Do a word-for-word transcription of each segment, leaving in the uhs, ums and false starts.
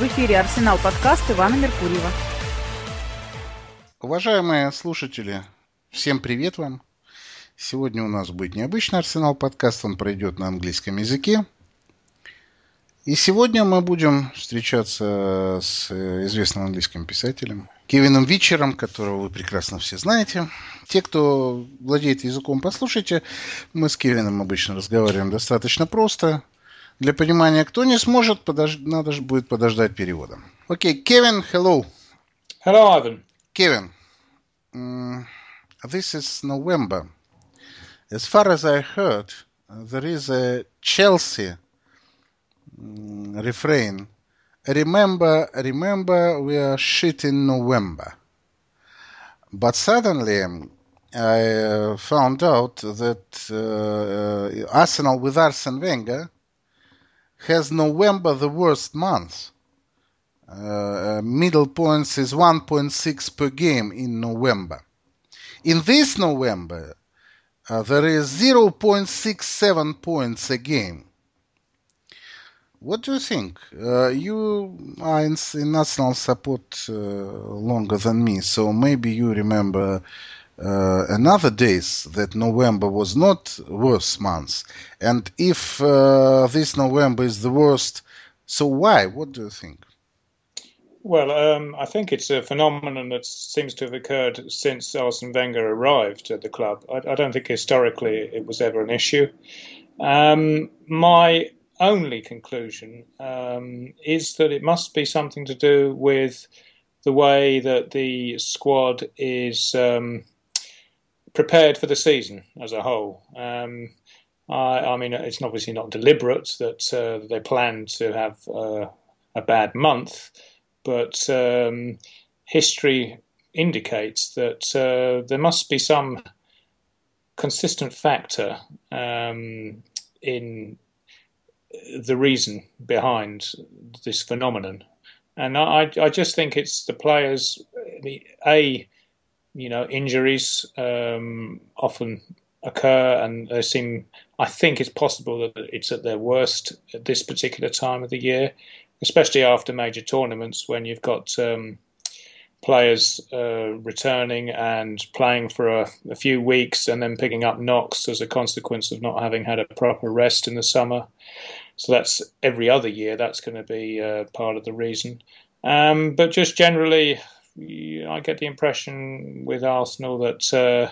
В эфире «Арсенал» подкаст Ивана Меркурьева. Уважаемые слушатели, всем привет вам. Сегодня у нас будет необычный «Арсенал» подкаст, он пройдет на английском языке. И сегодня мы будем встречаться с известным английским писателем Кевином Витчером, которого вы прекрасно все знаете. Те, кто владеет языком, послушайте. Мы с Кевином обычно разговариваем достаточно просто. Для понимания, кто не сможет, подож... надо же будет подождать перевода. Окей, Кевин, hello. Hello, Ivan. Kevin, um, this is November. As far as I heard, there is a Chelsea um, refrain. Remember, remember, we are shit in November. But suddenly, I uh, found out that uh, Arsenal with Arsene Wenger has November the worst month. Uh, middle points is one point six per game in November. In this November, uh, there is zero point six seven points a game. What do you think? Uh, you are in, in Arsenal support uh, longer than me, so maybe you remember uh, another days that November was not worst month. And if uh, this November is the worst, so why? What do you think? Well, um, I think it's a phenomenon that seems to have occurred since Arsene Wenger arrived at the club. I, I don't think historically it was ever an issue. Um, my only conclusion um, is that it must be something to do with the way that the squad is um, prepared for the season as a whole. Um, I, I mean, it's obviously not deliberate that uh, they plan to have uh, a bad month. But um, history indicates that uh, there must be some consistent factor um, in the reason behind this phenomenon. And I, I just think it's the players, the A, you know, injuries um, often occur and they seem, I think it's possible that it's at their worst at this particular time of the year. Especially after major tournaments when you've got um, players uh, returning and playing for a, a few weeks and then picking up knocks as a consequence of not having had a proper rest in the summer. So that's every other year. That's going to be uh, part of the reason. Um, but just generally, I get the impression with Arsenal that uh,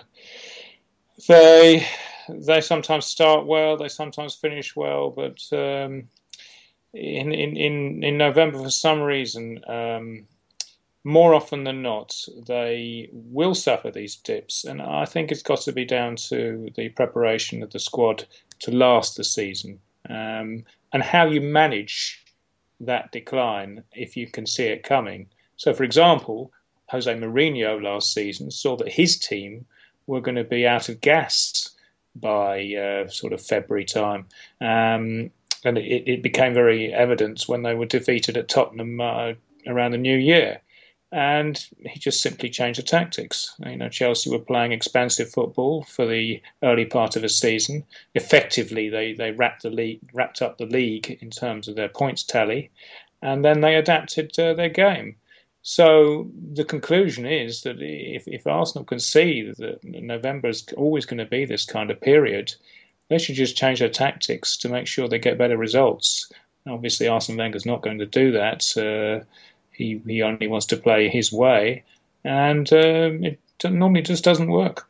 they they sometimes start well, they sometimes finish well, but um, In, in, in, in November, for some reason, um, more often than not, they will suffer these dips. And I think it's got to be down to the preparation of the squad to last the season um, and how you manage that decline if you can see it coming. So, for example, Jose Mourinho last season saw that his team were going to be out of gas by uh, sort of February time. Um, And it, it became very evident when they were defeated at Tottenham uh, around the New Year. And he just simply changed the tactics. You know, Chelsea were playing expansive football for the early part of the season. Effectively, they, they wrapped the league, wrapped up the league in terms of their points tally. And then they adapted uh, their game. So the conclusion is that if, if Arsenal can see that November is always going to be this kind of period, they should just change their tactics to make sure they get better results. Obviously, Arsene Wenger's not going to do that. Uh, he he only wants to play his way, and uh, it normally just doesn't work.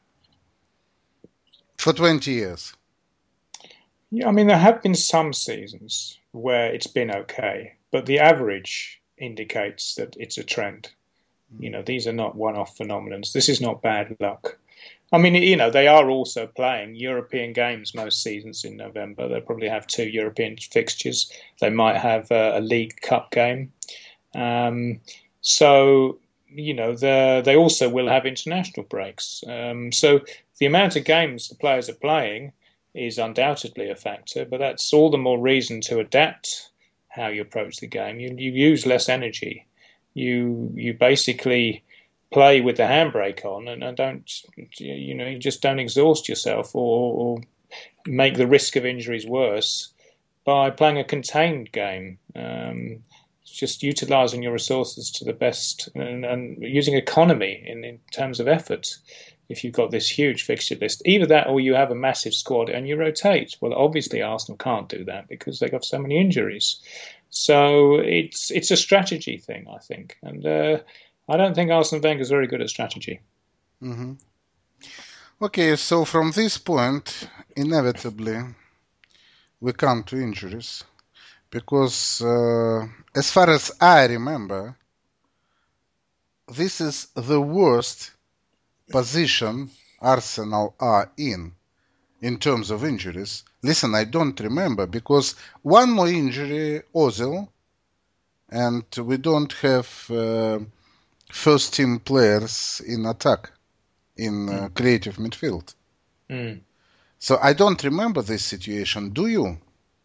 For twenty years. Yeah, I mean, there have been some seasons where it's been okay, but the average indicates that it's a trend. You know, these are not one-off phenomena. This is not bad luck. I mean, you know, they are also playing European games most seasons in November. They'll probably have two European fixtures. They might have a, a League Cup game. Um, so, you know, they also will have international breaks. Um, so the amount of games the players are playing is undoubtedly a factor, but that's all the more reason to adapt how you approach the game. You, you use less energy. You you basically play with the handbrake on and, and don't, you know, you just don't exhaust yourself or, or make the risk of injuries worse by playing a contained game. Um, just utilising your resources to the best and, and using economy in, in terms of effort. If you've got this huge fixture list, either that or you have a massive squad and you rotate. Well, obviously Arsenal can't do that because they've got so many injuries. So it's it's a strategy thing, I think. And uh, I don't think Arsene Wenger is very good at strategy. Mm-hmm. Okay, so from this point, inevitably, we come to injuries. Because uh, as far as I remember, this is the worst position Arsenal are in, in terms of injuries. Listen, I don't remember, because one more injury, Ozil, and we don't have uh, first team players in attack, in uh, mm. creative midfield. Mm. So I don't remember this situation. Do you?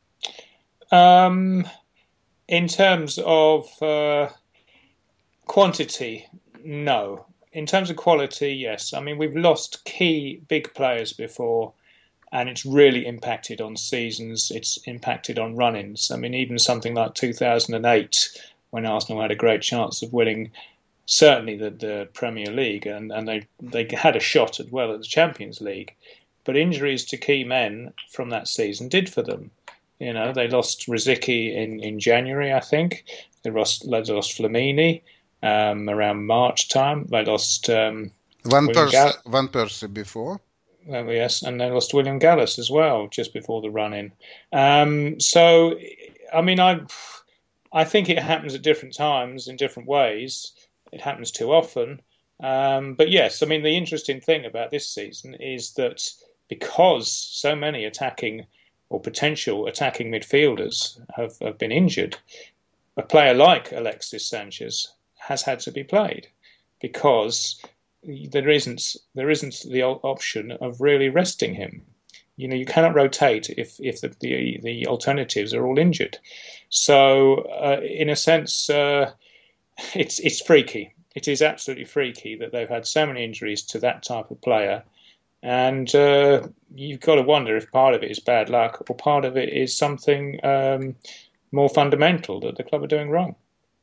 Um, in terms of uh, quantity, no. In terms of quality, yes. I mean, we've lost key big players before, and it's really impacted on seasons. It's impacted on run-ins. I mean, even something like two thousand eight, when Arsenal had a great chance of winning, certainly the, the Premier League, and, and they, they had a shot as well at the Champions League. But injuries to key men from that season did for them. You know, they lost Rosicky in, in January, I think. They lost, they lost Flamini um, around March time. They lost um, Van Persie Gall- Van Persie before. Oh, yes, and they lost William Gallas as well, just before the run-in. Um, so, I mean, I, I think it happens at different times in different ways. It happens too often. Um, but yes, I mean, the interesting thing about this season is that because so many attacking or potential attacking midfielders have, have been injured, a player like Alexis Sanchez has had to be played because there isn't there isn't the option of really resting him. You know, you cannot rotate if if the the, the alternatives are all injured. So, uh, in a sense, uh, it's it's freaky. It is absolutely freaky that they've had so many injuries to that type of player. And uh, you've got to wonder if part of it is bad luck or part of it is something um, more fundamental that the club are doing wrong.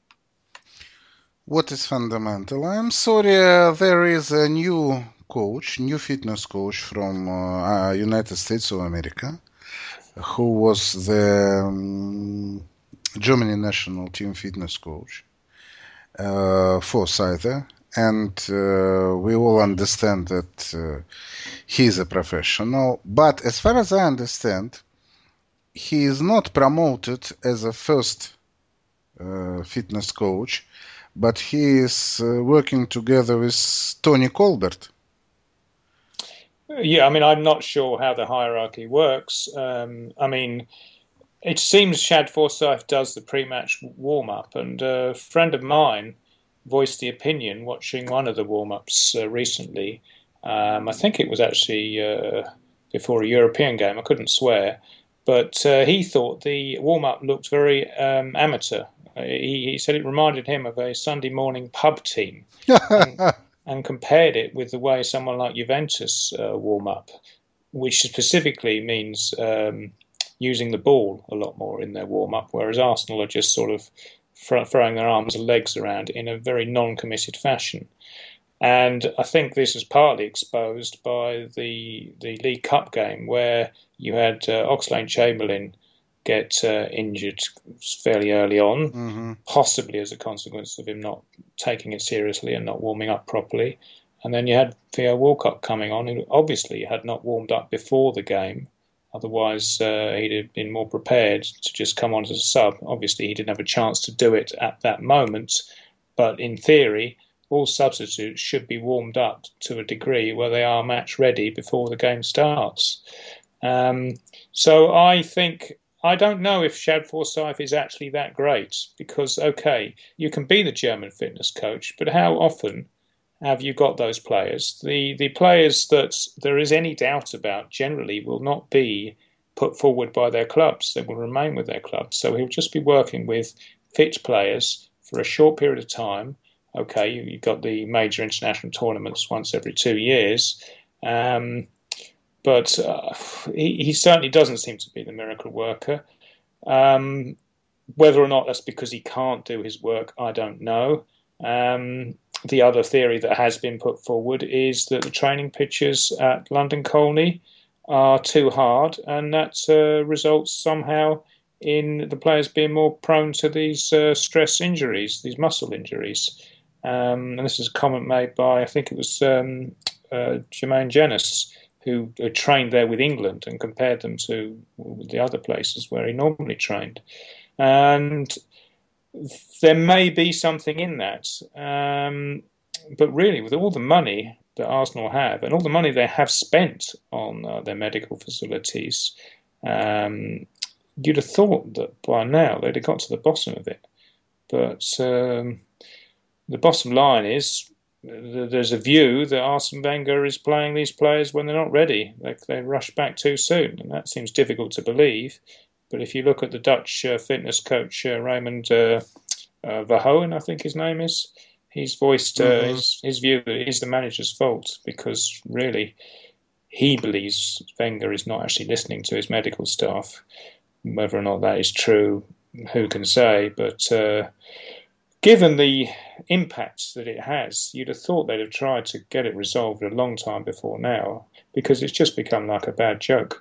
What is fundamental? I'm sorry, uh, there is a new coach, new fitness coach from uh, United States of America, who was the um, Germany national team fitness coach, uh, Forsyther. And uh, we all understand that uh, he's a professional. But as far as I understand, he is not promoted as a first uh, fitness coach, but he is uh, working together with Tony Colbert. Yeah, I mean, I'm not sure how the hierarchy works. Um, I mean, it seems Shad Forsyth does the pre-match warm-up, and a friend of mine voiced the opinion watching one of the warm-ups uh, recently. Um, I think it was actually uh, before a European game. I couldn't swear. But uh, he thought the warm-up looked very um, amateur. Uh, he, he said it reminded him of a Sunday morning pub team and, and compared it with the way someone like Juventus uh, warm up, which specifically means um, using the ball a lot more in their warm-up, whereas Arsenal are just sort of throwing their arms and legs around in a very non-committed fashion. And I think this was partly exposed by the the League Cup game where you had uh, Oxlade-Chamberlain get uh, injured fairly early on, mm-hmm. possibly as a consequence of him not taking it seriously and not warming up properly. And then you had Theo Walcott coming on, who obviously had not warmed up before the game. Otherwise, uh, he'd have been more prepared to just come on as a sub. Obviously, he didn't have a chance to do it at that moment. But in theory, all substitutes should be warmed up to a degree where they are match ready before the game starts. Um, so I think, I don't know if Shad Forsyth is actually that great because, okay, you can be the German fitness coach, but how often have you got those players? The the players that there is any doubt about generally will not be put forward by their clubs. They will remain with their clubs. So he'll just be working with fit players for a short period of time. Okay, you, you've got the major international tournaments once every two years. Um, but uh, he, he certainly doesn't seem to be the miracle worker. Um, whether or not that's because he can't do his work, I don't know. Um, the other theory that has been put forward is that the training pitches at London Colney are too hard, and that uh, results somehow in the players being more prone to these uh, stress injuries, these muscle injuries. Um, and this is a comment made by, I think it was um, uh, Jermaine Jenas, who uh, trained there with England and compared them to the other places where he normally trained. And there may be something in that. Um, but really, with all the money that Arsenal have and all the money they have spent on uh, their medical facilities, um, you'd have thought that by now they'd have got to the bottom of it. But um, the bottom line is th- there's a view that Arsene Wenger is playing these players when they're not ready. They, they rush back too soon, and that seems difficult to believe. But if you look at the Dutch uh, fitness coach, uh, Raymond uh, uh, Verhoeven, I think his name is, he's voiced uh, mm-hmm. his, his view that it is the manager's fault, because really he believes Wenger is not actually listening to his medical staff. Whether or not that is true, who can say? But uh, given the impact that it has, you'd have thought they'd have tried to get it resolved a long time before now, because it's just become like a bad joke.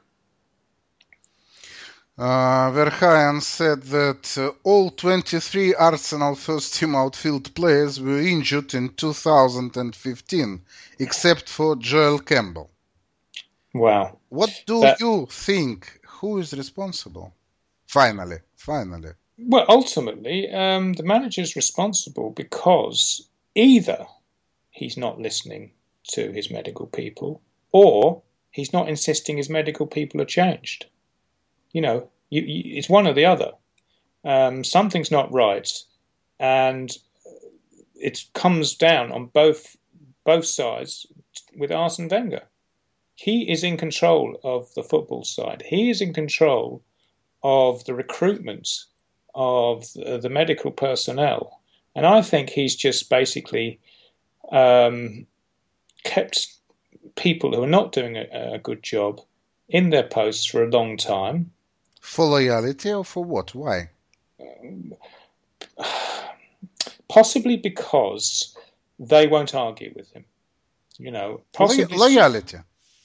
Uh, Verheyen said that uh, all twenty-three Arsenal first-team outfield players were injured in two thousand fifteen, except for Joel Campbell. Wow. What do that... you think? Who is responsible? Finally, finally. Well, ultimately, um, the manager's responsible because either he's not listening to his medical people or he's not insisting his medical people are changed. You know, you, you, it's one or the other. Um, something's not right, and it comes down on both both sides with Arsene Wenger. He is in control of the football side. He is in control of the recruitment of the, the medical personnel. And I think he's just basically um, kept people who are not doing a, a good job in their posts for a long time. For loyalty or for what? Why? Um, possibly because they won't argue with him. You know, possibly Lo- loyalty.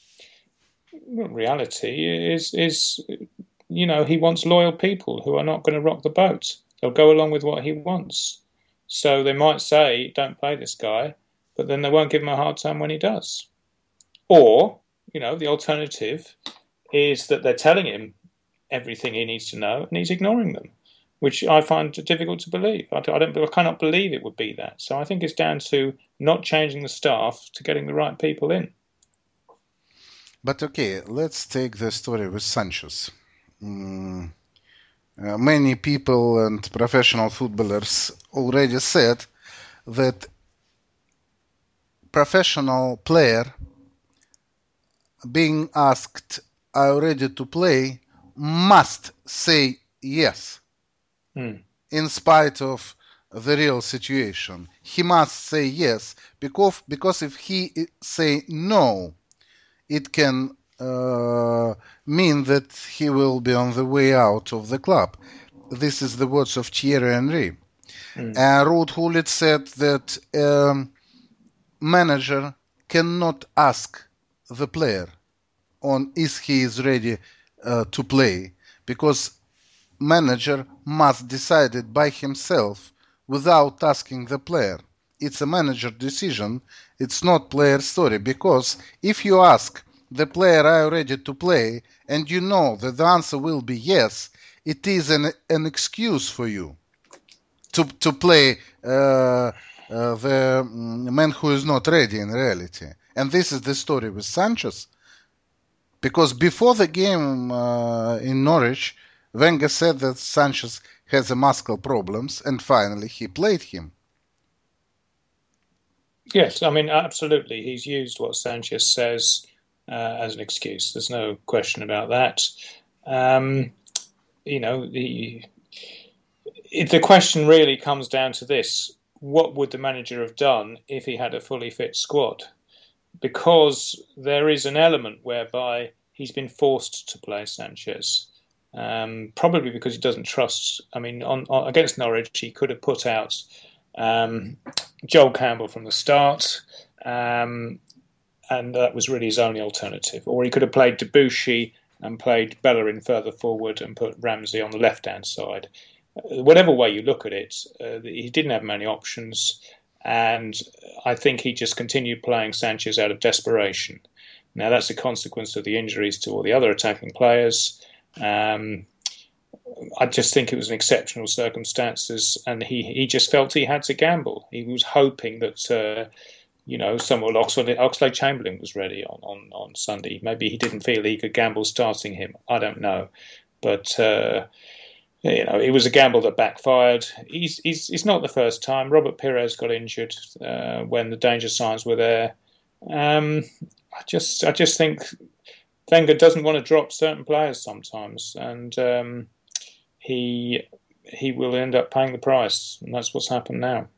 Reality is, is, you know, he wants loyal people who are not going to rock the boat. They'll go along with what he wants. So they might say, don't play this guy, but then they won't give him a hard time when he does. Or, you know, the alternative is that they're telling him everything he needs to know and he's ignoring them, which I find difficult to believe. I, I, don't, I cannot believe it would be that. So I think it's down to not changing the staff to getting the right people in. But okay, let's take the story with Sanchez. Mm, uh, many people and professional footballers already said that professional player being asked, are you ready to play, must say yes. Mm. In spite of the real situation. He must say yes, because, because if he say no, it can uh, mean that he will be on the way out of the club. This is the words of Thierry Henry. Mm. Uh, Ruud Gullit said that um, manager cannot ask the player on if he is ready uh, to play, because manager must decide it by himself without asking the player. It's a manager decision. It's not player story, because if you ask the player, are you ready to play, and you know that the answer will be yes, it is an, an excuse for you to, to play uh, uh, the man who is not ready in reality. And this is the story with Sanchez, because before the game uh, in Norwich, Wenger said that Sanchez has a muscle problems, and finally he played him. Yes, I mean, absolutely. He's used what Sanchez says uh, as an excuse. There's no question about that. Um, you know, the the question really comes down to this. What would the manager have done if he had a fully fit squad? Because there is an element whereby he's been forced to play Sanchez. Um, probably because he doesn't trust. I mean, on, on against Norwich, he could have put out um, Joel Campbell from the start, um, and that was really his only alternative. Or he could have played Debuchy and played Bellerin further forward and put Ramsey on the left-hand side. Uh, whatever way you look at it, uh, he didn't have many options, and I think he just continued playing Sanchez out of desperation. Now, that's a consequence of the injuries to all the other attacking players. Um, I just think it was an exceptional circumstances, and he, he just felt he had to gamble. He was hoping that, uh, you know, someone Oxlade, Oxlade Chamberlain was ready on, on, on Sunday. Maybe he didn't feel he could gamble starting him. I don't know. But, uh, you know, it was a gamble that backfired. He's, he's, it's not the first time. Robert Pires got injured uh, when the danger signs were there. Um, I just I just think Wenger doesn't want to drop certain players sometimes, and um, he he will end up paying the price, and that's what's happened now.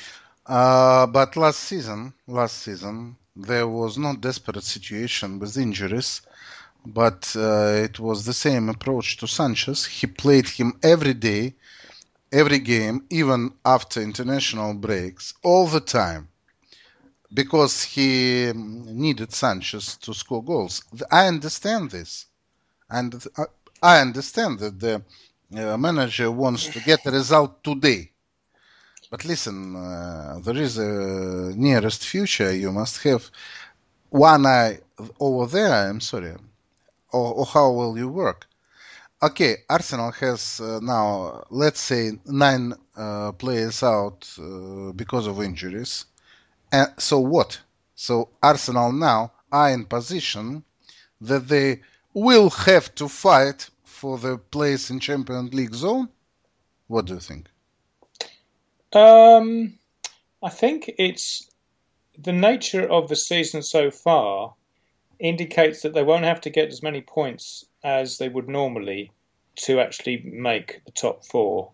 Uh, but last season, last season there was no desperate situation with injuries, but uh, it was the same approach to Sanchez. He played him every day, every game, even after international breaks, all the time, because he needed Sanchez to score goals. I understand this. And I understand that the uh, manager wants to get a result today. But listen, uh, there is a nearest future. You must have one eye over there, I'm sorry. Or, or how will you work? Okay, Arsenal has uh, now, let's say, nine uh, players out uh, because of injuries. And so what? So Arsenal now are in position that they will have to fight for the place in Champions League zone? What do you think? Um, I think it's the nature of the season so far indicates that they won't have to get as many points as they would normally to actually make the top four.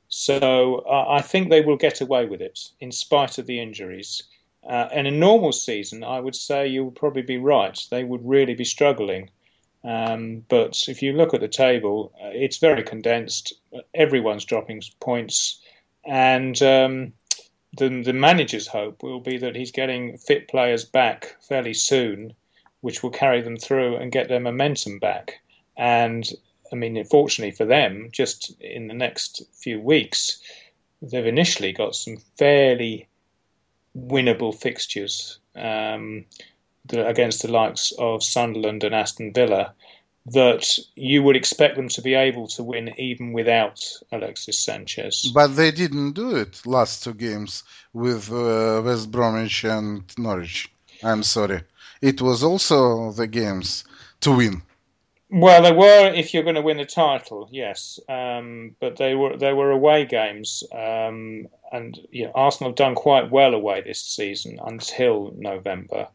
So uh, I think they will get away with it in spite of the injuries. Uh, in a normal season, I would say you would probably be right. They would really be struggling. Um, but if you look at the table, uh, it's very condensed. Everyone's dropping points. And um, the, the manager's hope will be that he's getting fit players back fairly soon, which will carry them through and get their momentum back. And, I mean, fortunately for them, just in the next few weeks, they've initially got some fairly winnable fixtures um, the, against the likes of Sunderland and Aston Villa that you would expect them to be able to win even without Alexis Sanchez. But they didn't do it last two games with uh, West Bromwich and Norwich. I'm sorry. It was also the games to win. Well, they were if you're going to win the title, yes. Um, but they were they were away games. Um, and you know, Arsenal have done quite well away this season until November.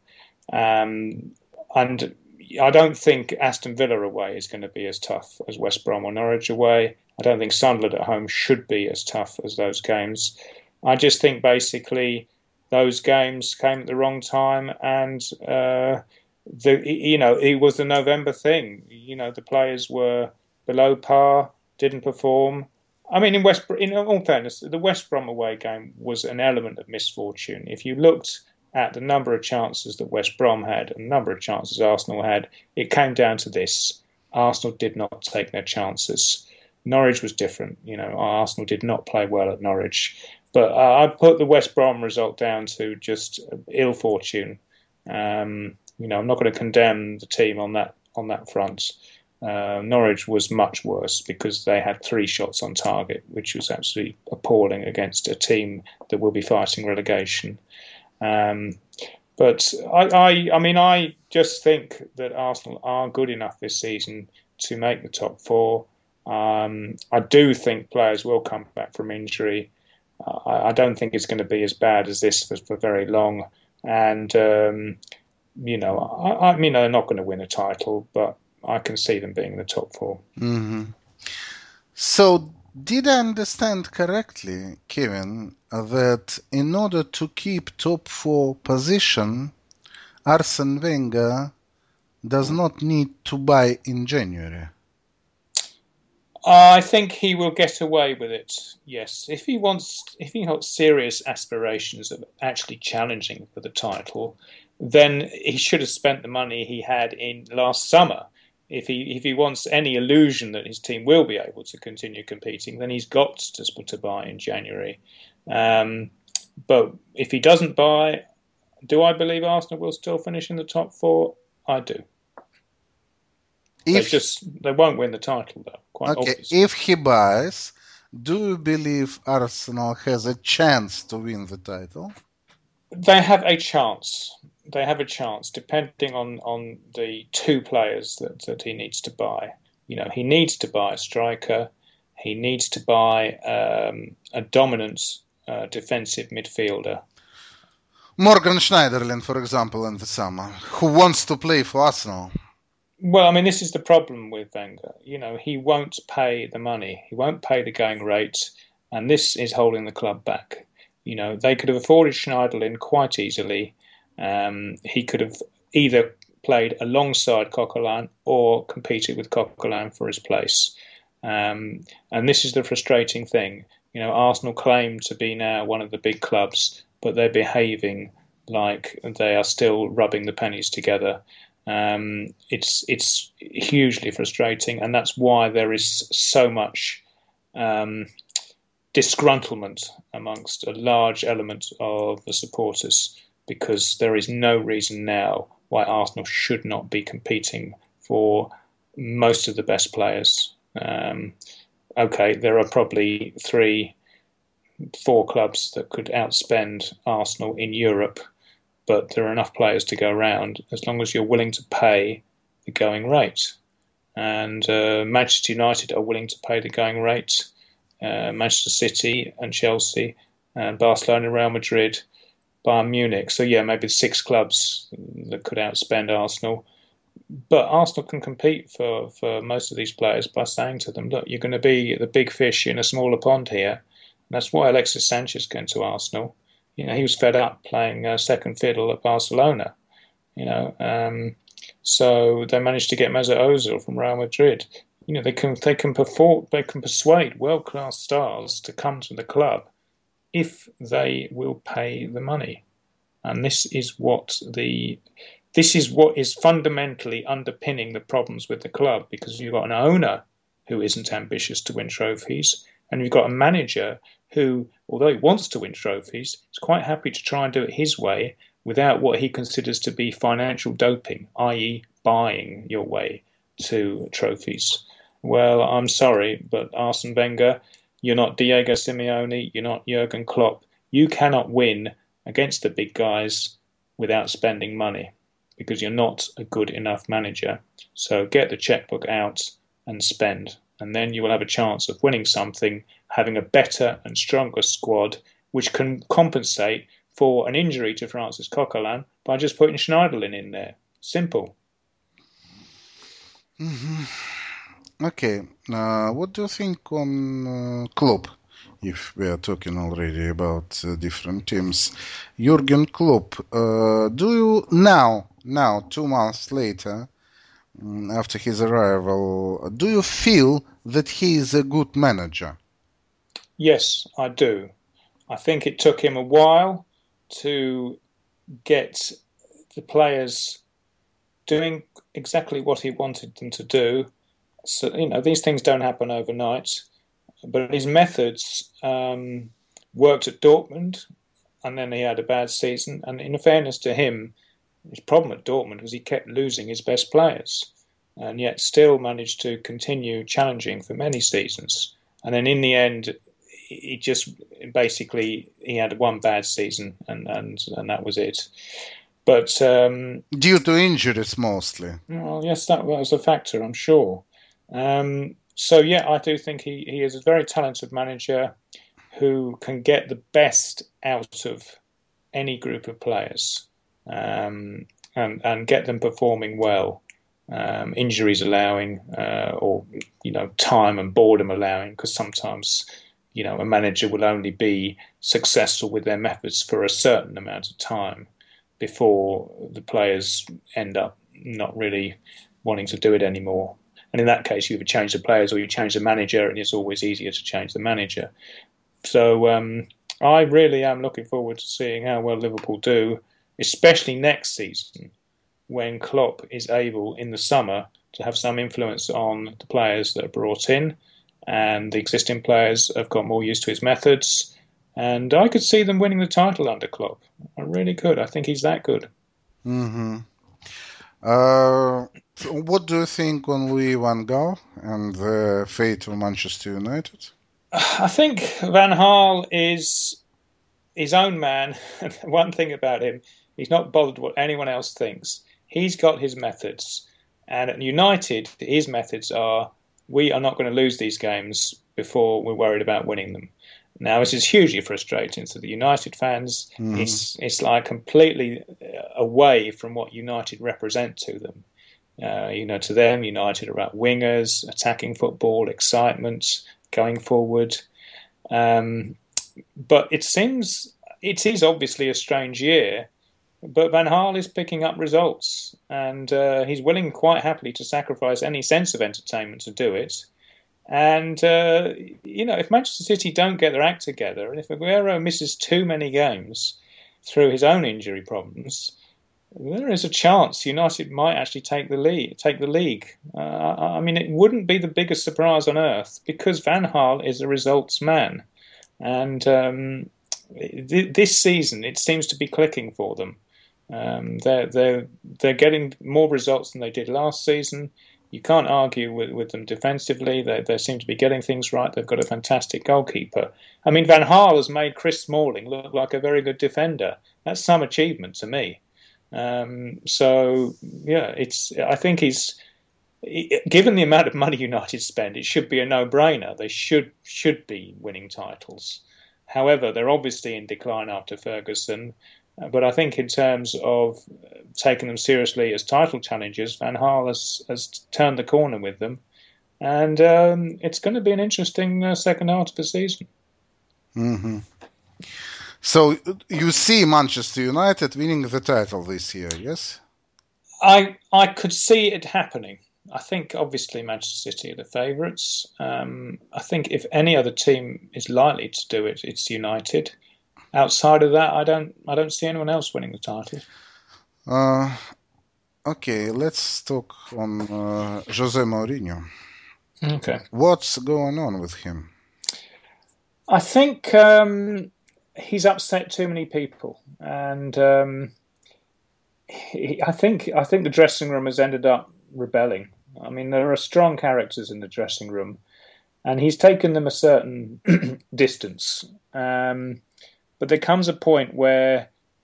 Um, and I don't think Aston Villa away is going to be as tough as West Brom or Norwich away. I don't think Sunderland at home should be as tough as those games. I just think basically those games came at the wrong time, and uh, the you know it was the November thing. You know the players were below par, didn't perform. I mean, in West, in all fairness, the West Brom away game was an element of misfortune. If you looked at the number of chances that West Brom had and the number of chances Arsenal had, it came down to this. Arsenal did not take their chances. Norwich was different. You know, Arsenal did not play well at Norwich. But uh, I put the West Brom result down to just ill fortune. Um, you know, I'm not going to condemn the team on that on that front. Uh, Norwich was much worse because they had three shots on target, which was absolutely appalling against a team that will be fighting relegation. Um, but I, I, I mean, I just think that Arsenal are good enough this season to make the top four. Um, I do think players will come back from injury. Uh, I, I don't think it's going to be as bad as this for, for very long. And, um, you know, I, I mean, they're not going to win a title, but I can see them being in the top four. Mm-hmm. So, did I understand correctly, Kevin, that in order to keep top four position, Arsene Wenger does not need to buy in January? I think he will get away with it. Yes, if he wants, if he has serious aspirations of actually challenging for the title, then he should have spent the money he had in last summer. If he if he wants any illusion that his team will be able to continue competing, then he's got to to buy in January. Um, but if he doesn't buy, do I believe Arsenal will still finish in the top four? I do. If, they just they won't win the title though. Quite okay, obviously. If he buys, do you believe Arsenal has a chance to win the title? They have a chance. They have a chance, depending on, on the two players that, that he needs to buy. You know, he needs to buy a striker. He needs to buy um, a dominant uh, defensive midfielder. Morgan Schneiderlin, for example, in the summer, who wants to play for Arsenal. Well, I mean, this is the problem with Wenger. You know, he won't pay the money. He won't pay the going rate, and this is holding the club back. You know, they could have afforded Schneiderlin quite easily. Um, he could have either played alongside Coquelin or competed with Coquelin for his place. Um, and this is the frustrating thing. You know, Arsenal claim to be now one of the big clubs, but they're behaving like they are still rubbing the pennies together. Um, it's it's hugely frustrating, and that's why there is so much um, disgruntlement amongst a large element of the supporters, because there is no reason now why Arsenal should not be competing for most of the best players. Um, okay, there are probably three, four clubs that could outspend Arsenal in Europe, but there are enough players to go around as long as you're willing to pay the going rate. And uh, Manchester United are willing to pay the going rate. Uh, Manchester City and Chelsea and Barcelona, Real Madrid, Bayern Munich. So yeah, maybe six clubs that could outspend Arsenal. But Arsenal can compete for, for most of these players by saying to them, look, you're going to be the big fish in a smaller pond here. And that's why Alexis Sanchez came to Arsenal. You know, he was fed up playing uh, second fiddle at Barcelona. You know, um, so they managed to get Mesut Ozil from Real Madrid. You know, they can they can perform, they can persuade world class stars to come to the club if they will pay the money. And this is what the this is what is fundamentally underpinning the problems with the club, because you've got an owner who isn't ambitious to win trophies, and you've got a manager who, although he wants to win trophies, is quite happy to try and do it his way without what he considers to be financial doping, that is buying your way to trophies. Well, I'm sorry, but Arsene Wenger, you're not Diego Simeone, you're not Jurgen Klopp. You cannot win against the big guys without spending money, because you're not a good enough manager. So get the checkbook out and spend, and then you will have a chance of winning something, having a better and stronger squad, which can compensate for an injury to Francis Coquelin by just putting Schneiderlin in there. Simple. Mm-hmm. Okay, uh, what do you think on uh, Klopp, if we are talking already about uh, different teams? Jurgen Klopp, uh, do you now, now, two months later, um, after his arrival, do you feel that he is a good manager? Yes, I do. I think it took him a while to get the players doing exactly what he wanted them to do. So, you know, these things don't happen overnight. But his methods um, worked at Dortmund, and then he had a bad season. And in fairness to him, his problem at Dortmund was he kept losing his best players, and yet still managed to continue challenging for many seasons. And then in the end, he just basically he had one bad season, and and, and that was it. But um, due to injuries mostly. Well, yes, that was a factor, I'm sure. Um, so yeah, I do think he, he is a very talented manager who can get the best out of any group of players, um, and and get them performing well. Um, injuries allowing, uh, or you know, time and boredom allowing, because sometimes, you know, a manager will only be successful with their methods for a certain amount of time before the players end up not really wanting to do it anymore. And in that case, you either change the players or you change the manager, and it's always easier to change the manager. So um, I really am looking forward to seeing how well Liverpool do, especially next season, when Klopp is able, in the summer, to have some influence on the players that are brought in, and the existing players have got more used to his methods. And I could see them winning the title under Klopp. I really could. I think he's that good. Mm-hmm. Uh, what do you think on Louis van Gaal and the fate of Manchester United? I think Van Gaal is his own man. One thing about him, he's not bothered what anyone else thinks. He's got his methods. And at United, his methods are, we are not going to lose these games before we're worried about winning them. Now, this is hugely frustrating to the United fans. Mm-hmm. It's it's like completely away from what United represent to them. Uh, you know, to them, United are about wingers, attacking football, excitement, going forward. Um, but it seems it is obviously a strange year. But Van Gaal is picking up results, and uh, he's willing quite happily to sacrifice any sense of entertainment to do it. And, uh, you know, if Manchester City don't get their act together, and if Aguero misses too many games through his own injury problems, there is a chance United might actually take the lead, take the league. Uh, I mean, it wouldn't be the biggest surprise on earth, because Van Gaal is a results man. And um, th- this season, it seems to be clicking for them. Um, they're, they're, they're getting more results than they did last season. You can't argue with, with them defensively. They, they seem to be getting things right. They've got a fantastic goalkeeper. I mean, Van Gaal has made Chris Smalling look like a very good defender. That's some achievement to me. Um, so, yeah, it's. I think he's... Given the amount of money United spend, it should be a no-brainer. They should should be winning titles. However, they're obviously in decline after Ferguson. But I think in terms of taking them seriously as title challengers, Van Gaal has, has turned the corner with them. And um, it's going to be an interesting uh, second half of the season. Mm-hmm. So you see Manchester United winning the title this year, yes? I I could see it happening. I think obviously Manchester City are the favourites. Um, I think if any other team is likely to do it, it's United. Outside of that, I don't I don't see anyone else winning the title. Uh, okay, let's talk on uh, Jose Mourinho. Okay. What's going on with him? I think um, he's upset too many people. And um, he, I think I think the dressing room has ended up rebelling. I mean, there are strong characters in the dressing room. And he's taken them a certain distance. Um But there comes a point where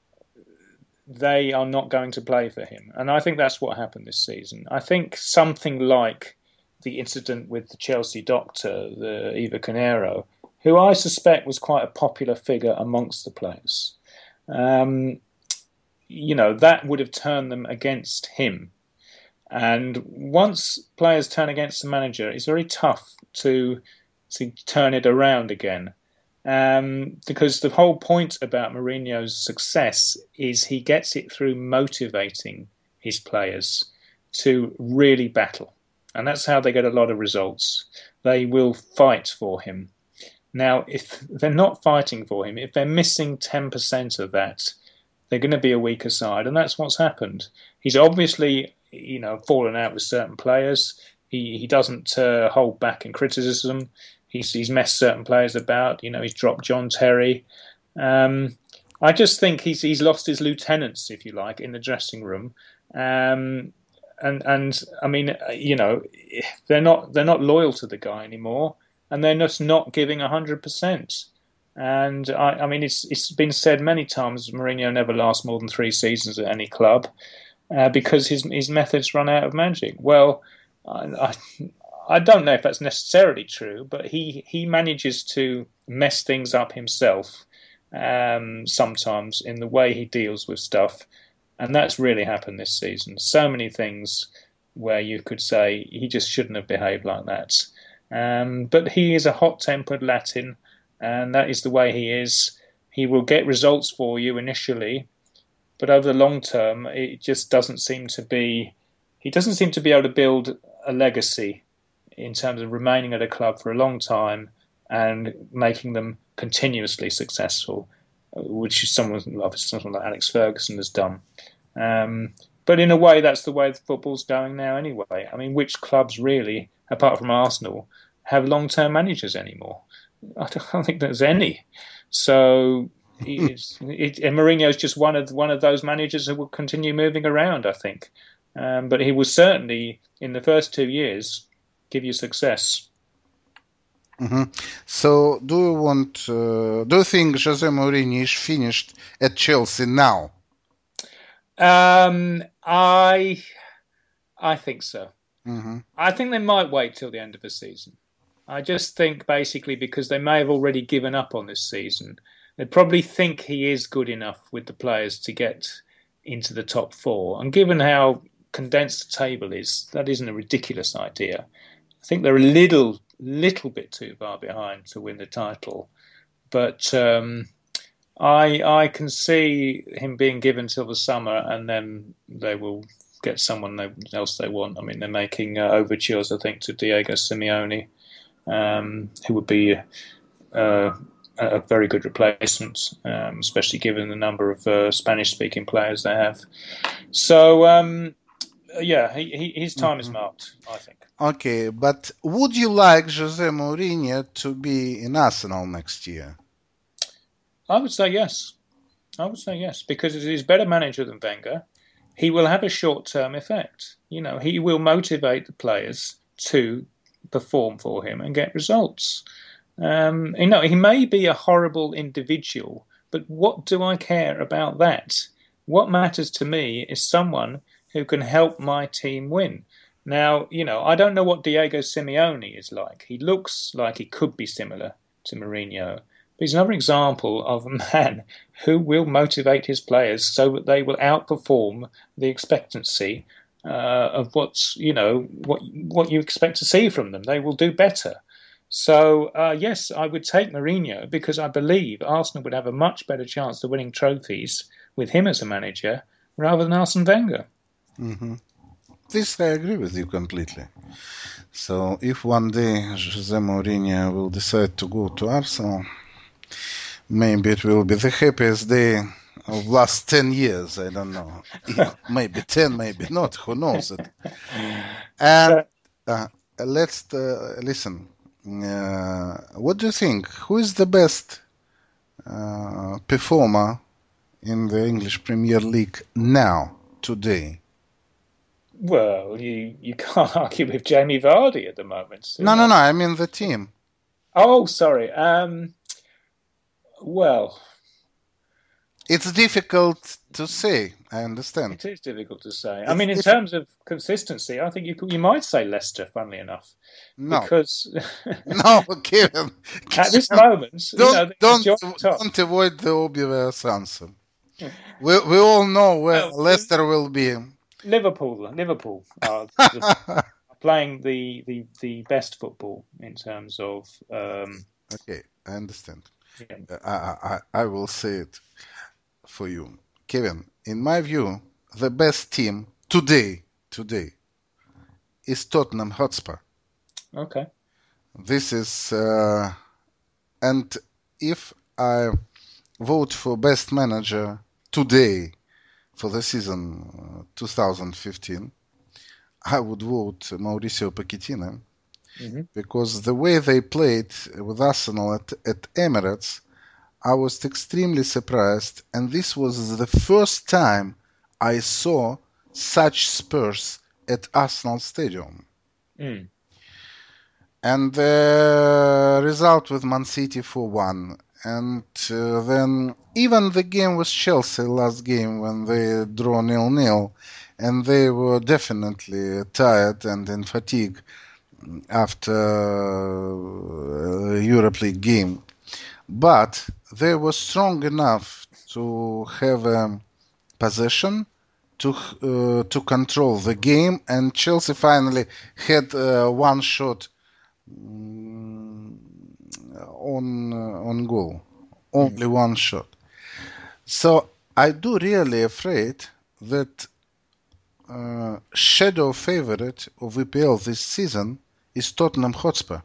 they are not going to play for him. And I think that's what happened this season. I think something like the incident with the Chelsea doctor, the Eva Canero, who I suspect was quite a popular figure amongst the players. Um, you know, that would have turned them against him. And once players turn against the manager, it's very tough to, to turn it around again. Um, because the whole point about Mourinho's success is he gets it through motivating his players to really battle. And that's how they get a lot of results. They will fight for him. Now, if they're not fighting for him, if they're missing ten percent of that, they're going to be a weaker side. And that's what's happened. He's obviously, you know, fallen out with certain players. He, he doesn't uh, hold back in criticism. He's, he's messed certain players about. You know, he's dropped John Terry. Um, I just think he's he's lost his lieutenants, if you like, in the dressing room. Um, and and I mean, you know, they're not they're not loyal to the guy anymore, and they're just not giving a hundred percent. And I, I mean, it's it's been said many times Mourinho never lasts more than three seasons at any club uh, because his his methods run out of magic. Well, I, I I don't know if that's necessarily true, but he, he manages to mess things up himself um, sometimes in the way he deals with stuff. And that's really happened this season. So many things where you could say he just shouldn't have behaved like that. Um, but he is a hot-tempered Latin, and that is the way he is. He will get results for you initially, but over the long term, it just doesn't seem to be... He doesn't seem to be able to build a legacy in terms of remaining at a club for a long time and making them continuously successful, which is someone, someone like Alex Ferguson has done. Um, but in a way, that's the way football's going now anyway. I mean, which clubs really, apart from Arsenal, have long-term managers anymore? I don't think there's any. So it's, it, and Mourinho's just one of one of those managers who will continue moving around, I think. Um, but he will certainly, in the first two years, give you success. Mm-hmm. So, do you want? Uh, do you think Jose Mourinho is finished at Chelsea now? Um, I, I think so. Mm-hmm. I think they might wait till the end of the season. I just think basically because they may have already given up on this season. They probably think he is good enough with the players to get into the top four. And given how condensed the table is, that isn't a ridiculous idea. I think they're a little, little bit too far behind to win the title. But um, I, I can see him being given till the summer, and then they will get someone else they want. I mean, they're making uh, overtures, I think, to Diego Simeone, um, who would be uh, a very good replacement, um, especially given the number of uh, Spanish-speaking players they have. So, um, yeah, he, he, his time mm-hmm. is marked, I think. Okay, but would you like Jose Mourinho to be in Arsenal next year? I would say yes. I would say yes, because he's a better manager than Wenger. He will have a short-term effect. You know, he will motivate the players to perform for him and get results. Um, you know, he may be a horrible individual, but what do I care about that? What matters to me is someone who can help my team win. Now, you know, I don't know what Diego Simeone is like. He looks like he could be similar to Mourinho. But he's another example of a man who will motivate his players so that they will outperform the expectancy uh, of what's, you know, what what you expect to see from them. They will do better. So, uh, yes, I would take Mourinho because I believe Arsenal would have a much better chance of winning trophies with him as a manager rather than Arsene Wenger. Mm-hmm. This I agree with you completely. So, if one day Jose Mourinho will decide to go to Arsenal, maybe it will be the happiest day of last ten years. I don't know. Maybe ten, maybe not. Who knows it? And uh, let's uh, listen. Uh, what do you think? Who is the best uh, performer in the English Premier League now, today? Well, you, you can't argue with Jamie Vardy at the moment. So no, no, no. I mean the team. Oh, sorry. Um, well, it's difficult to say. I understand. It is difficult to say. It's I mean, in diffi- terms of consistency, I think you could, you might say Leicester. Funnily enough, no, because no, Kevin, at this moment, don't you know, don't don't avoid the obvious answer. we we all know where well, Leicester will be. Liverpool, Liverpool are playing the, the, the best football in terms of. Um, okay, I understand. Yeah. I, I I will say it for you, Kevin. In my view, the best team today today is Tottenham Hotspur. Okay. This is uh, and if I vote for best manager today for the season uh, two thousand fifteen, I would vote Mauricio Pochettino, mm-hmm. because the way they played with Arsenal at, at Emirates, I was extremely surprised, and this was the first time I saw such Spurs at Arsenal Stadium. Mm. And the result with Man City four one. And uh, then even the game with Chelsea last game when they draw nil nil, and they were definitely tired and in fatigue after a Europe League game. But they were strong enough to have a possession, to uh, to control the game, and Chelsea finally had uh, one shot um, on uh, on goal, only mm-hmm. one shot. So I do really afraid that uh, shadow favorite of E P L this season is Tottenham Hotspur.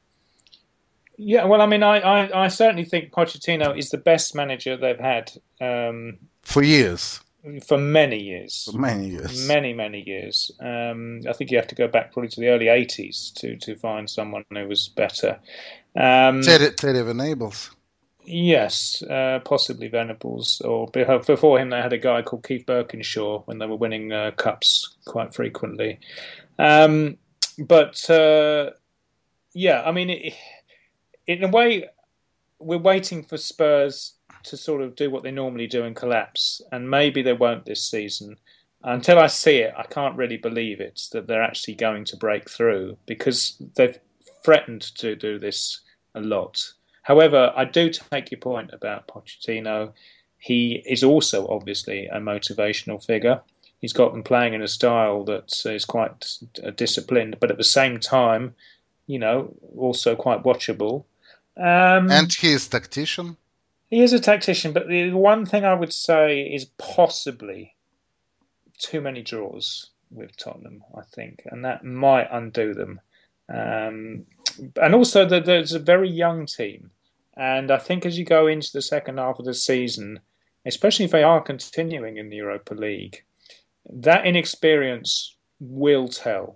Yeah, well, I mean, I, I, I certainly think Pochettino is the best manager they've had um, for years. For many years. For many years. Many, many years. Um, I think you have to go back probably to the early eighties to, to find someone who was better. Um, Terry, Terry Venables. Yes, uh, possibly Venables. Or before him, they had a guy called Keith Birkinshaw when they were winning uh, cups quite frequently. Um, but, uh, yeah, I mean, it, in a way, we're waiting for Spurs to sort of do what they normally do and collapse, and maybe they won't this season. Until I see it, I can't really believe it, that they're actually going to break through, because they've threatened to do this a lot. However, I do take your point about Pochettino. He is also obviously a motivational figure. He's got them playing in a style that is quite disciplined, but at the same time, you know, also quite watchable. Um, and he is tactician. He is a tactician, but the one thing I would say is possibly too many draws with Tottenham, I think, and that might undo them. Um, and also, the, there's a very young team, and I think as you go into the second half of the season, especially if they are continuing in the Europa League, that inexperience will tell.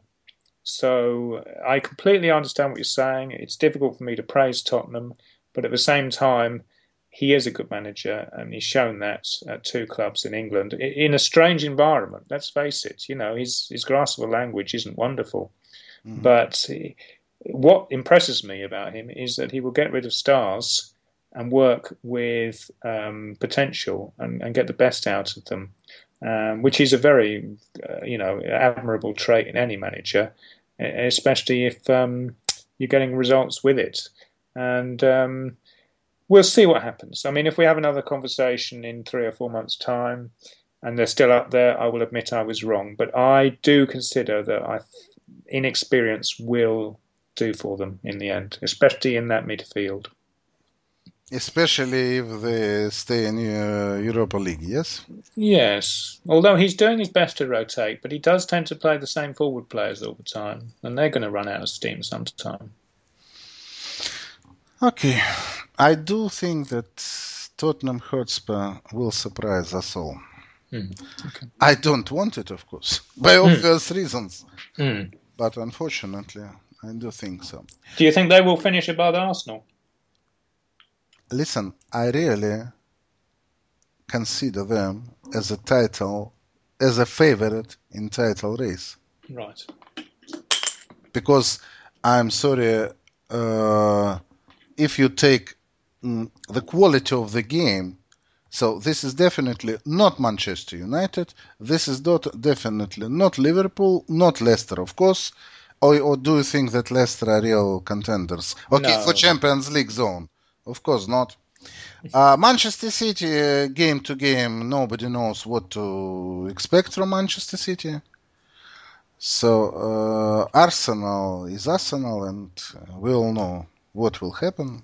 So I completely understand what you're saying. It's difficult for me to praise Tottenham, but at the same time, he is a good manager, and he's shown that at two clubs in England in a strange environment. Let's face it. You know, his his grasp of the language isn't wonderful, mm-hmm. but he, what impresses me about him is that he will get rid of stars and work with um, potential and, and get the best out of them, um, which is a very uh, you know admirable trait in any manager, especially if um, you're getting results with it. And um, we'll see what happens. I mean, if we have another conversation in three or four months' time and they're still up there, I will admit I was wrong. But I do consider that I, inexperience will do for them in the end, especially in that midfield. Especially if they stay in uh, Europa League, yes? Yes. Although he's doing his best to rotate, but he does tend to play the same forward players all the time, and they're going to run out of steam sometime. Okay. I do think that Tottenham Hotspur will surprise us all. Mm. Okay. I don't want it, of course, by obvious mm. reasons. Mm. But unfortunately, I do think so. Do you think they will finish above Arsenal? Listen, I really consider them as a title, as a favorite in title race. Right. Because I'm sorry, uh, if you take mm, the quality of the game, so this is definitely not Manchester United, this is not, definitely not Liverpool, not Leicester, of course, or, or do you think that Leicester are real contenders? Okay, no. For Champions League zone. Of course not. Uh, Manchester City, uh, game to game, nobody knows what to expect from Manchester City. So uh, Arsenal is Arsenal, and we all know what will happen.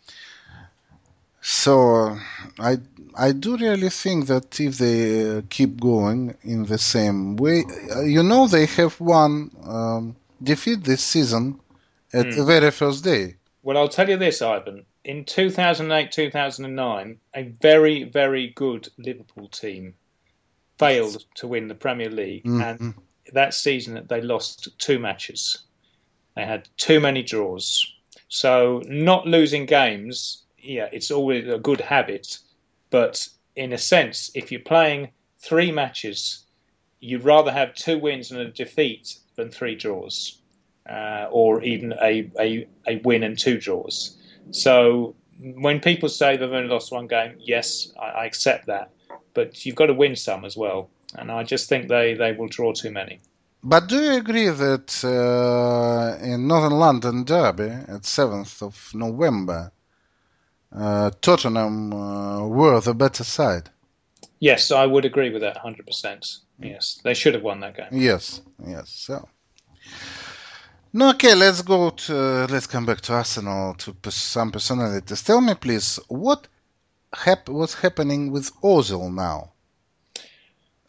So I I do really think that if they uh, keep going in the same way, uh, you know, they have one um, defeat this season at mm. the very first day. Well, I'll tell you this, Ivan. In two thousand eight, two thousand nine, a very, very good Liverpool team failed to win the Premier League. Mm-hmm. And that season, they lost two matches. They had too many draws. So not losing games, yeah, it's always a good habit. But in a sense, if you're playing three matches, you'd rather have two wins and a defeat than three draws. Uh, or even a, a, a win and two draws. So when people say they've only lost one game, yes, I, I accept that. But you've got to win some as well. And I just think they, they will draw too many. But do you agree that uh, in Northern London Derby at seventh of November, uh, Tottenham uh, were the better side? Yes, I would agree with that one hundred percent. Yes, they should have won that game. Yes, yes. So. No, okay, let's go to, uh, let's come back to Arsenal, to some personalities. Tell me, please, what hap- what's happening with Ozil now?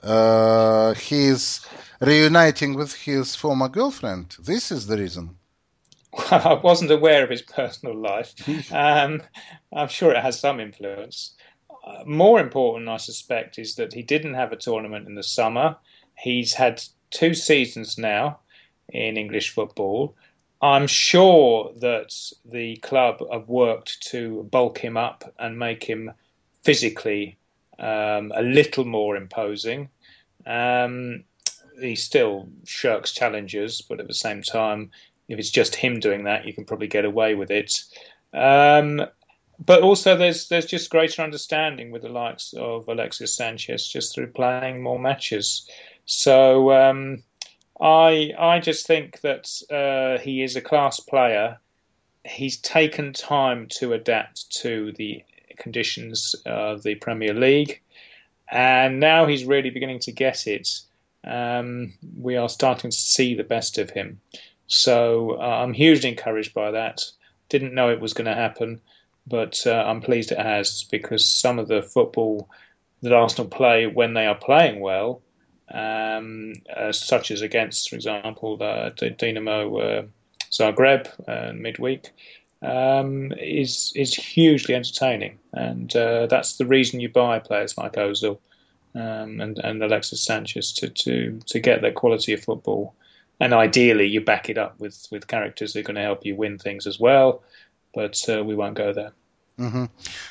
uh, he's reuniting with his former girlfriend. This is the reason. Well, I wasn't aware of his personal life. Um, I'm sure it has some influence. Uh, more important, I suspect, is that he didn't have a tournament in the summer. He's had two seasons now in English football. I'm sure that the club have worked to bulk him up and make him physically um, a little more imposing. Um, he still shirks challenges, but at the same time, if it's just him doing that, you can probably get away with it. Um, but also, there's there's just greater understanding with the likes of Alexis Sanchez just through playing more matches. So um, I I just think that uh, he is a class player. He's taken time to adapt to the conditions of the Premier League, and now he's really beginning to get it. Um, we are starting to see the best of him. So uh, I'm hugely encouraged by that. Didn't know it was going to happen, but uh, I'm pleased it has, because some of the football that Arsenal play when they are playing well, um, uh, such as against, for example, uh, Dinamo uh, Zagreb uh, midweek, um, is is hugely entertaining, and uh, that's the reason you buy players like Ozil um, and and Alexis Sanchez to to to get their quality of football. And ideally, you back it up with, with characters that are going to help you win things as well. But uh, we won't go there. Mm-hmm.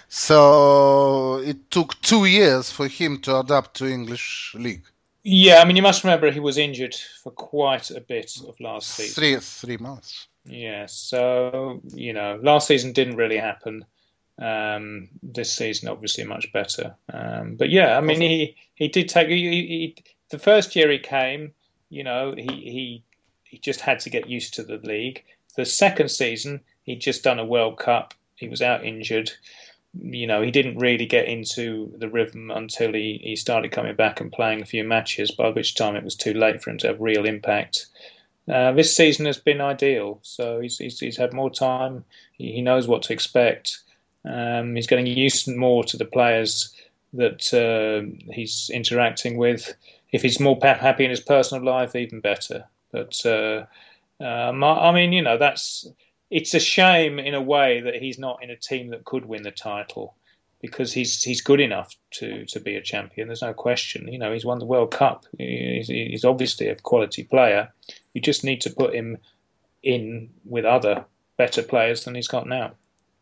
So it took two years for him to adapt to English league. Yeah, I mean, you must remember he was injured for quite a bit of last season. Three, three months. Yeah, so, you know, last season didn't really happen. Um, this season, obviously, much better. Um, but yeah, I mean, he, he did take... He, he, the first year he came... You know, he, he he just had to get used to the league. The second season, he'd just done a World Cup. He was out injured. You know, he didn't really get into the rhythm until he, he started coming back and playing a few matches, by which time it was too late for him to have real impact. Uh, this season has been ideal. So he's he's, he's had more time. He, he knows what to expect. Um, he's getting used more to the players that uh, he's interacting with. If he's more happy in his personal life, even better. But uh, um, I mean, you know, that's it's a shame in a way that he's not in a team that could win the title, because he's he's good enough to, to be a champion. There's no question. You know, he's won the World Cup. He's, he's obviously a quality player. You just need to put him in with other better players than he's got now.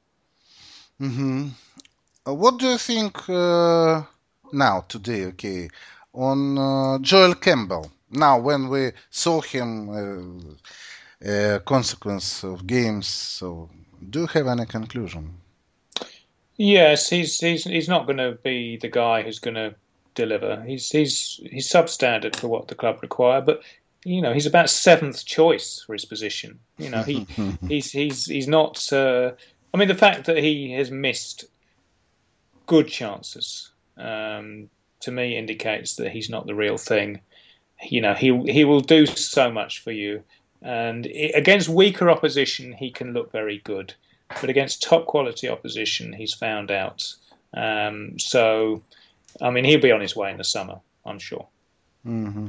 Mm-hmm. Uh, what do you think uh, now, today, okay, on uh, Joel Campbell? Now, when we saw him, uh, a consequence of games, so do you have any conclusion? Yes, he's he's he's not going to be the guy who's going to deliver. He's he's he's substandard for what the club require, but you know he's about seventh choice for his position. You know he he's he's he's not. Uh, I mean, the fact that he has missed good chances, um, to me, indicates that he's not the real thing. You know, he he will do so much for you, and it, against weaker opposition, he can look very good, but against top quality opposition, he's found out. Um, so, I mean, he'll be on his way in the summer, I'm sure. Mm-hmm.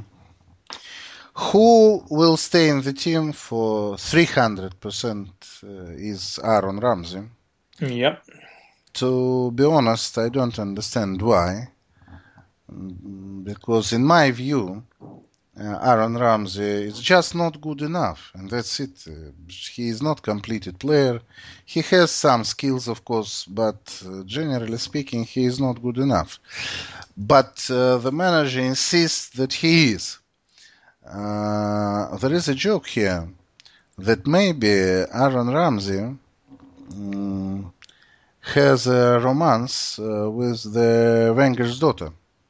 Who will stay in the team for three hundred percent uh, is Aaron Ramsey. Yep. To be honest, I don't understand why. Because in my view, uh, Aaron Ramsey is just not good enough, and that's it. Uh, he is not a completed player. He has some skills, of course, but uh, generally speaking, he is not good enough. But uh, the manager insists that he is. Uh, there is a joke here that maybe Aaron Ramsey um, has a romance uh, with the Wenger's daughter.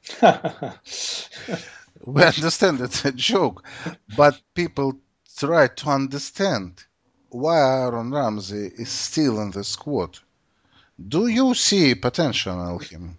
We understand it's a joke, but people try to understand why Aaron Ramsey is still in the squad. Do you see potential in him?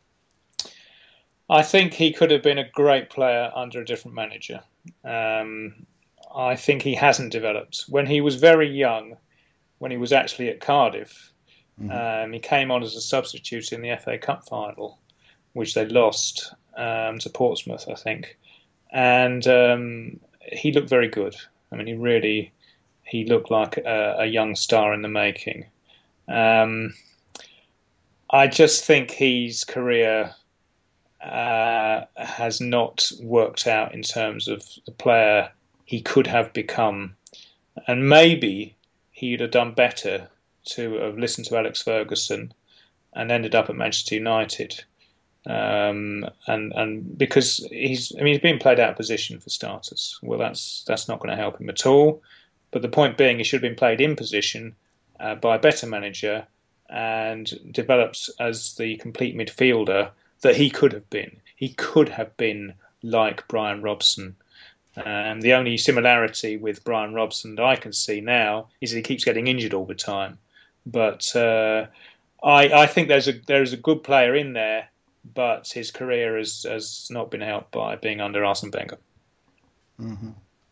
I think he could have been a great player under a different manager. Um, I think he hasn't developed. When he was very young, when he was actually at Cardiff, mm-hmm. um, he came on as a substitute in the F A Cup final, which they lost. um, to Portsmouth, I think, and um, he looked very good. I mean, he really he looked like a, a young star in the making. Um, I just think his career uh, has not worked out in terms of the player he could have become, and maybe he'd have done better to have listened to Alex Ferguson and ended up at Manchester United. Um, and and because he's, I mean, he's being played out of position for starters. Well, that's that's not going to help him at all. But the point being, he should have been played in position uh, by a better manager and developed as the complete midfielder that he could have been. He could have been like Brian Robson. Um, the only similarity with Brian Robson that I can see now is that he keeps getting injured all the time. But uh, I, I think there's a there's a good player in there, but his career has, has not been helped by being under Arsene Wenger. Mm-hmm.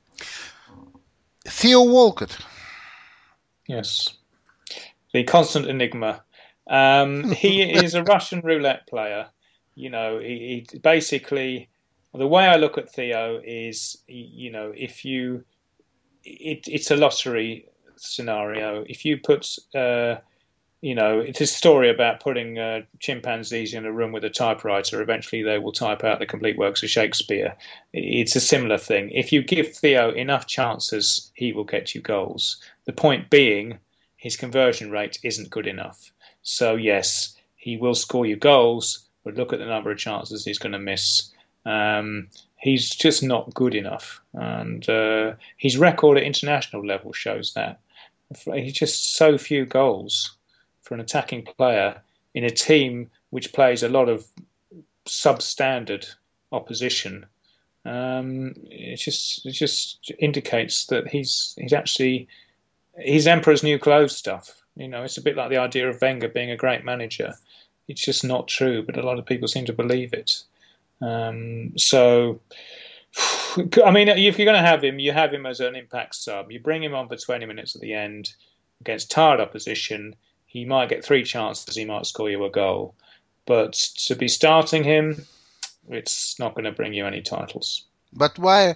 Theo Walcott. Yes. The constant enigma. Um, he is a Russian roulette player. You know, he, he basically, the way I look at Theo is, you know, if you, it, it's a lottery scenario. If you put, uh, you know, it's a story about putting uh, chimpanzees in a room with a typewriter. Eventually they will type out the complete works of Shakespeare. It's a similar thing. If you give Theo enough chances, he will get you goals. The point being, his conversion rate isn't good enough. So yes, he will score you goals, but look at the number of chances he's going to miss. Um, he's just not good enough. And uh, his record at international level shows that. He's just so few goals for an attacking player in a team which plays a lot of substandard opposition. Um, it just it just indicates that he's he's actually he's Emperor's New Clothes stuff. You know, it's a bit like the idea of Wenger being a great manager. It's just not true, but a lot of people seem to believe it. Um, so, I mean, if you're going to have him, you have him as an impact sub. You bring him on for twenty minutes at the end against tired opposition. He might get three chances. He might score you a goal. But to be starting him, it's not going to bring you any titles. But why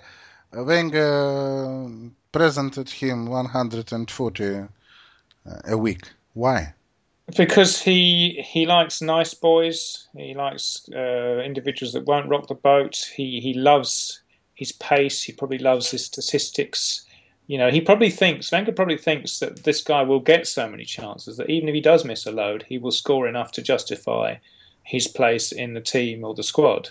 Wenger presented him one hundred forty a week? Why? Because he he likes nice boys. He likes uh, individuals that won't rock the boat. He he loves his pace. He probably loves his statistics. You know, he probably thinks, Wenger probably thinks that this guy will get so many chances that even if he does miss a load, he will score enough to justify his place in the team or the squad.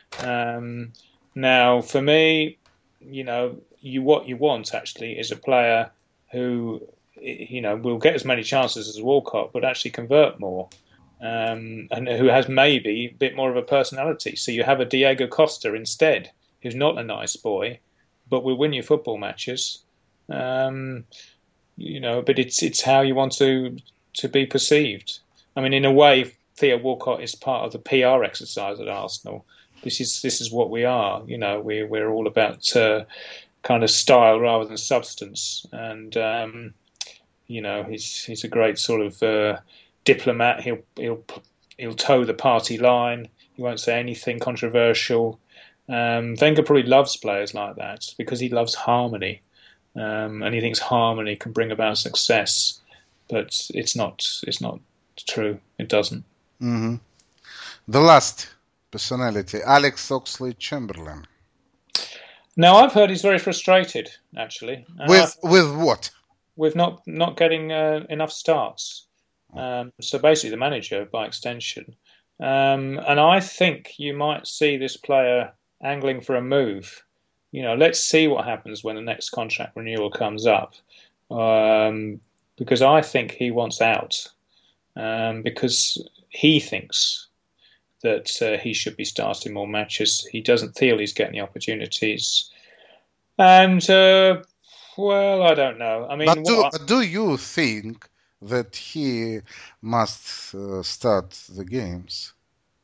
Um, now, for me, you know, you what you want actually is a player who, you know, will get as many chances as Walcott, but actually convert more, um, and who has maybe a bit more of a personality. So you have a Diego Costa instead, who's not a nice boy, but will win you football matches. Um, you know, but it's it's how you want to to be perceived. I mean, in a way, Theo Walcott is part of the P R exercise at Arsenal. This is this is what we are. You know, we we're all about uh, kind of style rather than substance. And um, you know, he's he's a great sort of uh, diplomat. He'll he'll he'll toe the party line. He won't say anything controversial. Um, Wenger probably loves players like that because he loves harmony. Um, and he thinks harmony can bring about success, but it's not. It's not true. It doesn't. Mm-hmm. The last personality, Alex Oxlade-Chamberlain. Now I've heard he's very frustrated, actually. And with I've, with what? With not not getting uh, enough starts. Um, so basically, the manager by extension. Um, and I think you might see this player angling for a move. You know, let's see what happens when the next contract renewal comes up, um, because I think he wants out, um, because he thinks that uh, he should be starting more matches. He doesn't feel he's getting the opportunities, and uh, well, I don't know. I mean, but do, what, do you think that he must uh, start the games?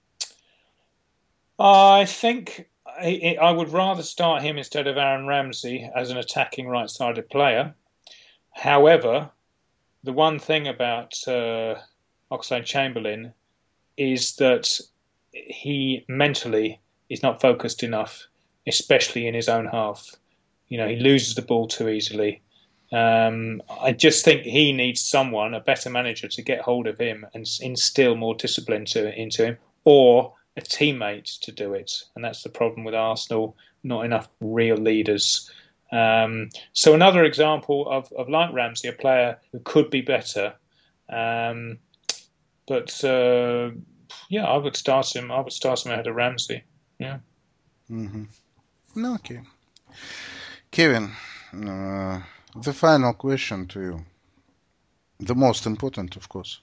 I think. I would rather start him instead of Aaron Ramsey as an attacking right-sided player. However, the one thing about uh, Oxlade-Chamberlain is that he mentally he's not focused enough, especially in his own half. You know, he loses the ball too easily. Um, I just think he needs someone, a better manager, to get hold of him and instill more discipline to, into him, or a teammate to do it. And that's the problem with Arsenal, not enough real leaders. Um, so another example of, of like Ramsey, a player who could be better. Um, but uh, yeah, I would start him. I would start him ahead of Ramsey. Yeah. Mm-hmm. Okay. Kevin, uh, the final question to you. The most important, of course.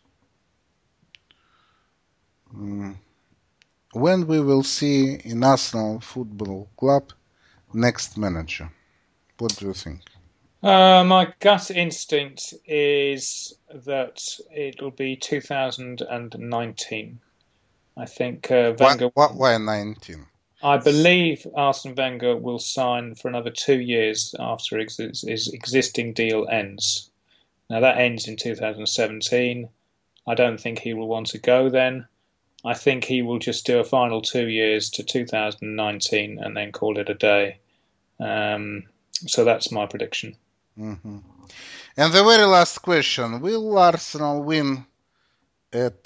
Mm. When we will see in Arsenal Football Club next manager? What do you think? Uh, my gut instinct is that it'll be two thousand nineteen. I think uh, Wenger. Why, why nineteen? I believe Arsene Wenger will sign for another two years after his, his existing deal ends. Now that ends in two thousand seventeen. I don't think he will want to go then. I think he will just do a final two years to two thousand nineteen and then call it a day. Um, so that's my prediction. Mm-hmm. And the very last question, will Arsenal win at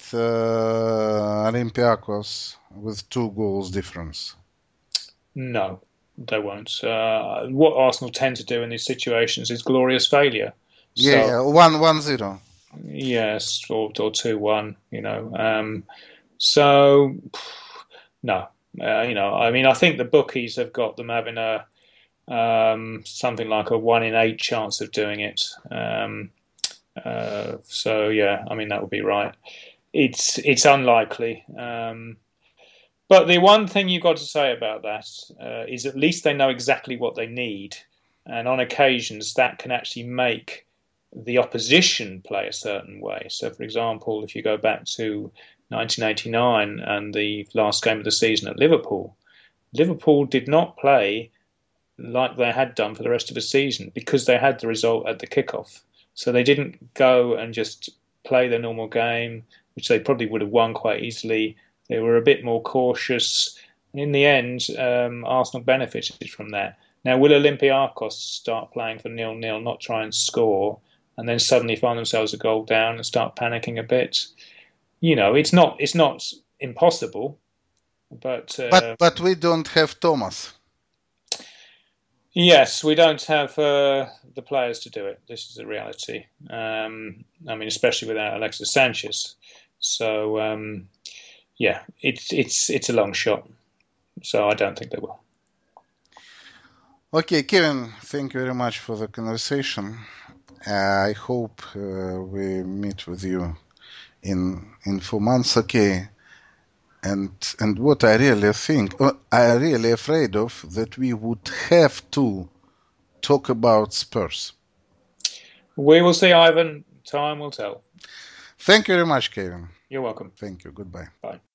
uh, Olympiacos with two goals difference? No, they won't. Uh, what Arsenal tend to do in these situations is glorious failure. Yeah, so, yeah. one, one zero. Yes, or, or two one, you know. Um, so, no. Uh, you know, I mean, I think the bookies have got them having a Um, something like a one in eight chance of doing it. Um, uh, so yeah, I mean that would be right. It's it's unlikely. Um, but the one thing you've got to say about that uh, is at least they know exactly what they need, and on occasions that can actually make the opposition play a certain way. So, for example, if you go back to nineteen eighty-nine and the last game of the season at Liverpool, Liverpool did not play like they had done for the rest of the season because they had the result at the kickoff. So they didn't go and just play their normal game, which they probably would have won quite easily. They were a bit more cautious. In the end, um, Arsenal benefited from that. Now, will Olympiacos start playing for nil-nil, not try and score, and then suddenly find themselves a goal down and start panicking a bit? You know, it's not it's not impossible, but uh, but but we don't have Thomas. Yes, we don't have uh, the players to do it. This is the reality. Um, I mean, especially without Alexis Sanchez. So, um, yeah, it's it's it's a long shot. So I don't think they will. Okay, Kevin, thank you very much for the conversation. Uh, I hope uh, we meet with you in in four months. Okay. And and what I really think, uh, I really afraid of, that we would have to talk about Spurs. We will see, Ivan. Time will tell. Thank you very much, Kevin. You're welcome. Thank you. Goodbye. Bye.